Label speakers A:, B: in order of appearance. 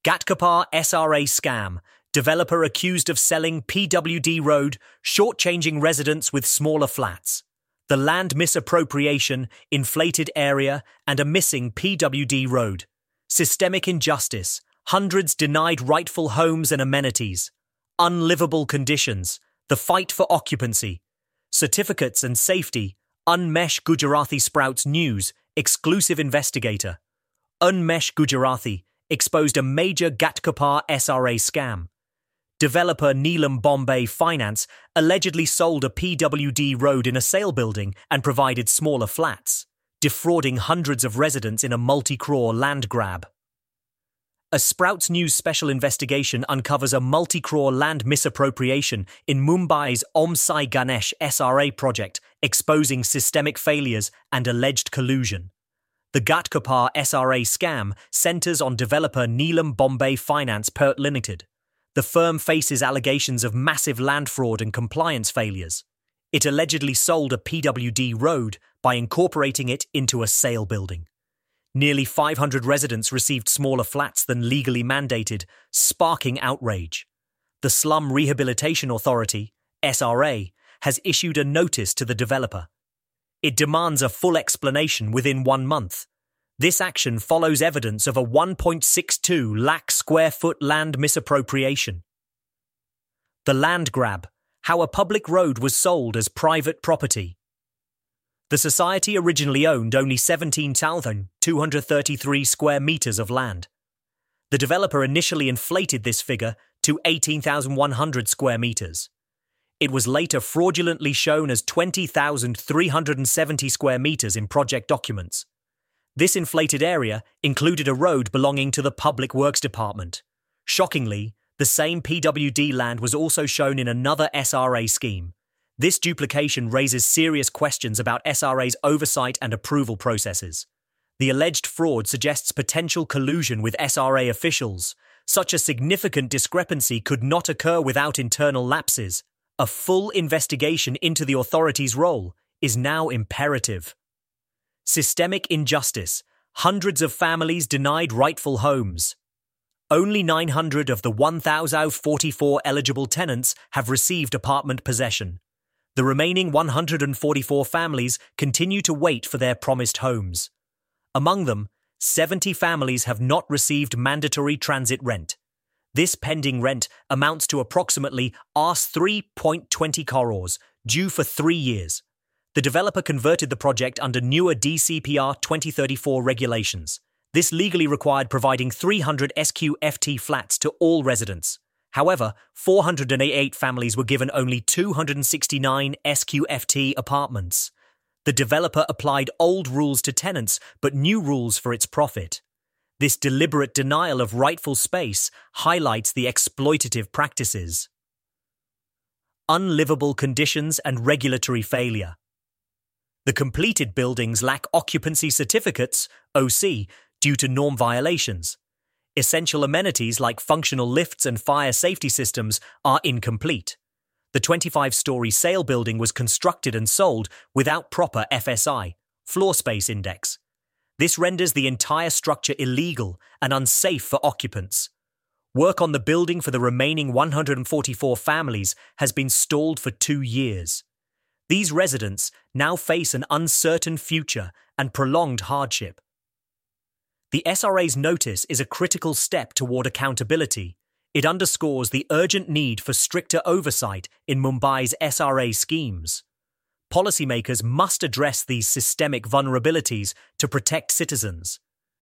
A: Ghatkopar SRA scam. Developer accused of selling PWD Road, shortchanging residents with smaller flats. The land misappropriation, inflated area, and a missing PWD Road. Systemic injustice. Hundreds denied rightful homes and amenities. Unlivable conditions. The fight for occupancy. Certificates and safety. Unmesh Gujarati Sprouts News. Exclusive investigator. Unmesh Gujarati exposed a major Ghatkopar SRA scam. Developer Neelam Bombay Finance allegedly sold a PWD road in a sale building and provided smaller flats, defrauding hundreds of residents in a multi-crore land grab. A Sprouts News special investigation uncovers a multi-crore land misappropriation in Mumbai's Om Sai Ganesh SRA project, exposing systemic failures and alleged collusion. The Ghatkopar SRA scam centers on developer Neelam Bombay Finance Pvt. Limited. The firm faces allegations of massive land fraud and compliance failures. It allegedly sold a PWD road by incorporating it into a sale building. Nearly 500 residents received smaller flats than legally mandated, sparking outrage. The Slum Rehabilitation Authority, SRA, has issued a notice to the developer. It demands a full explanation within 1 month. This action follows evidence of a 1.62 lakh square foot land misappropriation. The land grab, how a public road was sold as private property. The society originally owned only 17,233 square meters of land. The developer initially inflated this figure to 18,100 square meters. It was later fraudulently shown as 20,370 square meters in project documents. This inflated area included a road belonging to the Public Works Department. Shockingly, the same PWD land was also shown in another SRA scheme. This duplication raises serious questions about SRA's oversight and approval processes. The alleged fraud suggests potential collusion with SRA officials. Such a significant discrepancy could not occur without internal lapses. A full investigation into the authorities' role is now imperative. Systemic injustice. Hundreds of families denied rightful homes. Only 900 of the 1,044 eligible tenants have received apartment possession. The remaining 144 families continue to wait for their promised homes. Among them, 70 families have not received mandatory transit rent. This pending rent amounts to approximately Rs 3.20 crores, due for 3 years. The developer converted the project under newer DCPR 2034 regulations. This legally required providing 300 SQFT flats to all residents. However, 488 families were given only 269 SQFT apartments. The developer applied old rules to tenants but new rules for its profit. This deliberate denial of rightful space highlights the exploitative practices. Unlivable conditions and regulatory failure. The completed buildings lack occupancy certificates, OC, due to norm violations. Essential amenities like functional lifts and fire safety systems are incomplete. The 25-story sale building was constructed and sold without proper FSI, floor space index. This renders the entire structure illegal and unsafe for occupants. Work on the building for the remaining 144 families has been stalled for 2 years. These residents now face an uncertain future and prolonged hardship. The SRA's notice is a critical step toward accountability. It underscores the urgent need for stricter oversight in Mumbai's SRA schemes. Policymakers must address these systemic vulnerabilities to protect citizens.